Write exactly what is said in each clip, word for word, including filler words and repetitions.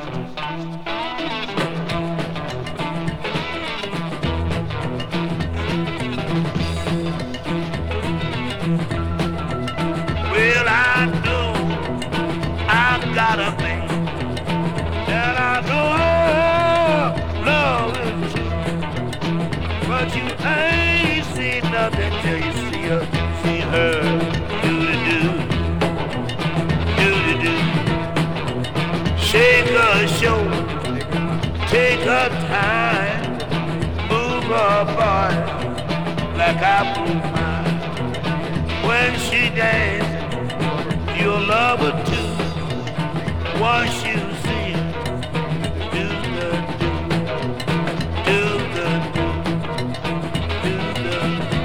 Well, I know I got a man, and I know love is true. But you ain't seen nothing till you see her, see her do the do, do the do. Shake her shoulder, take her time, move her body like I move mine. When she dances, you'll love her too. Once you see her, do the do, do the do, do the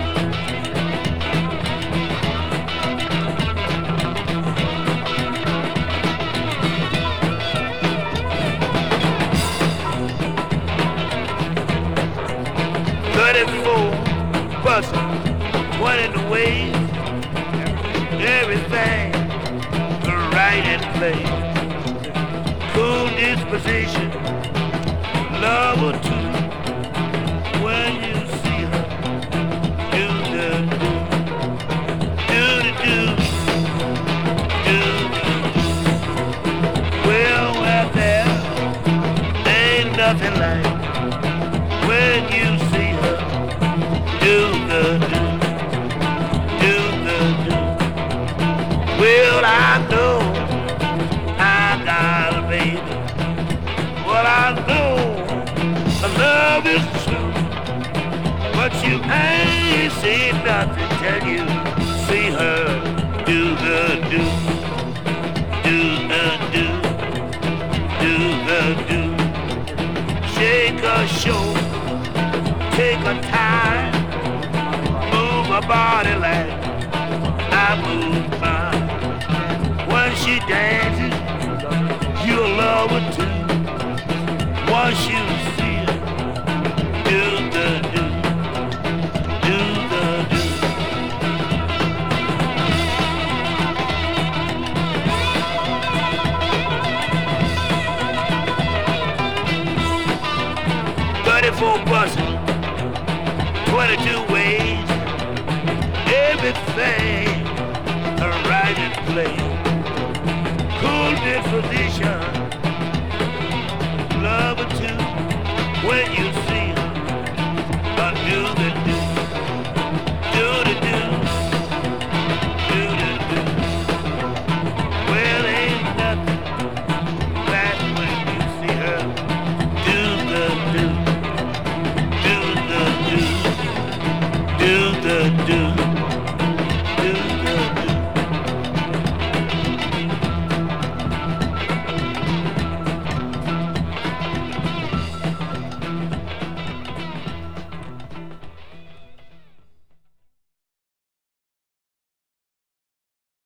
thirty-four buses, twenty the ways, everything right in place. Cool disposition, love or two. When you see her, do the do, do the do, do the do. Well, out there ain't nothing like when you see her, do the do, do the do. Well, I know I got a baby. Well, I know the love is true. But you ain't seen nothing till you see her do the do, do the do, do the do. Shake her shoulder, take her time, move her body like I move mine. When she dances, you'll love her too. Once you see her, do the do, do the do. Thirty-four buses, twenty-two ways, everything right in place. Cool disposition, love her too. When you see her, undo the do, do the do, do the do. Well, ain't nothing like when you see her, do the do, do the do, do the do.